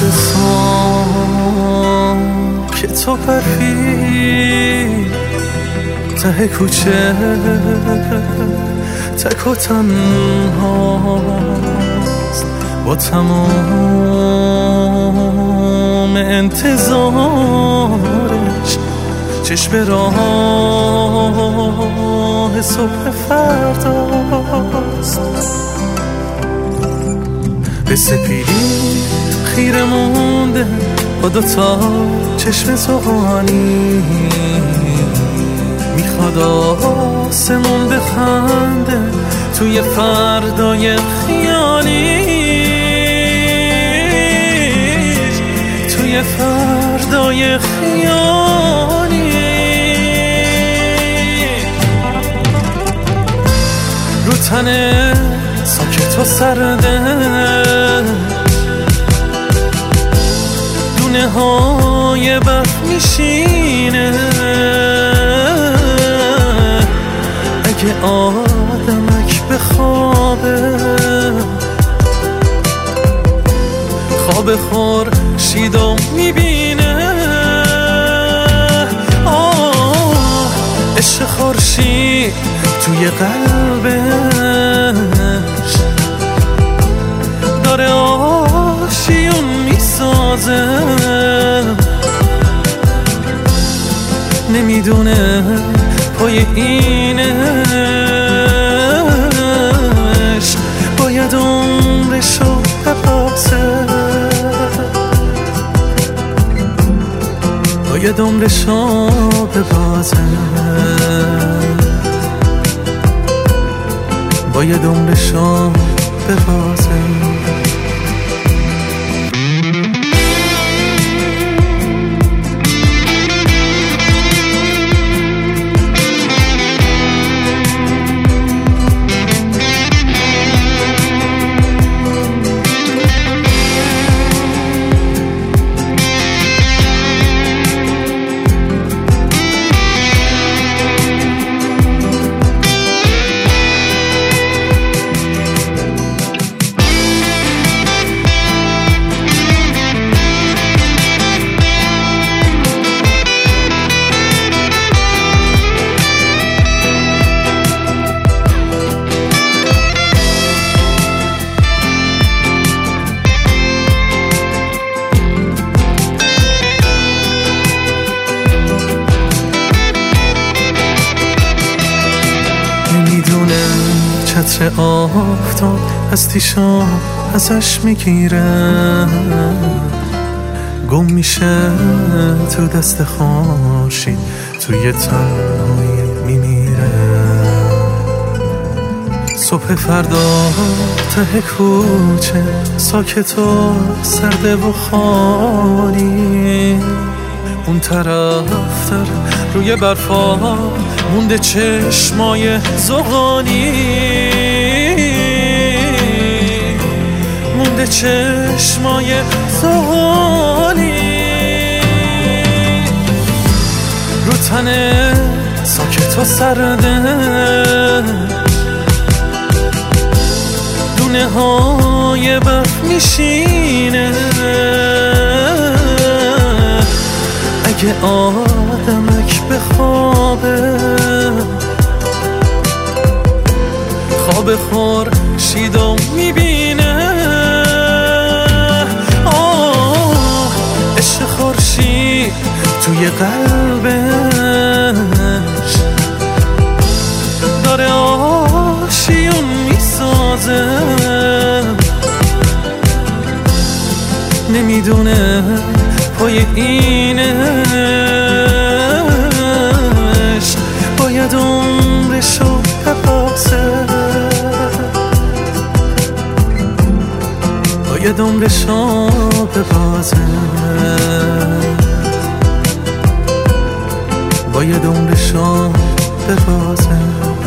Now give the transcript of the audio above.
که تو برفی ته کوچه تک و تنهاست با تمام انتظارش چشم راه صبح فرداست به سپیدی خیره مونده با دوتا چشم زغانی میخواد آسمون بخنده توی فردای خیالی توی فردای خیالی رو تنه ساکت و سرده دونه های برف میشینه اگه آدمک به خوابه خواب خورشیدو میبینه عشق خورشید توی قلبش داره آشیون میسازه نمیدونه پای اینش باید عمرشو ببازه باید عمرشو ببازه باید عمرشو ببازه چتر آفتاب از تیشا ازش میگیره گم میشه تو دست خورشید توی تنهایی میمیره صبح فردا ته کوچه ساکت و سرده و خالی اون طرف تر روی برفا مونده چشمای زغالی مونده چشمای زغالی رو تنه ساکت و سرده دونه های برف میشینه اگه آدمک به خوابه خواب خورشیدو میبینه عشق خورشید توی قلبش داره آشیون میسازه نمیدونه پای اینش باید عمرشو ببازه باید عمرشو ببازه باید عمرشو ببازه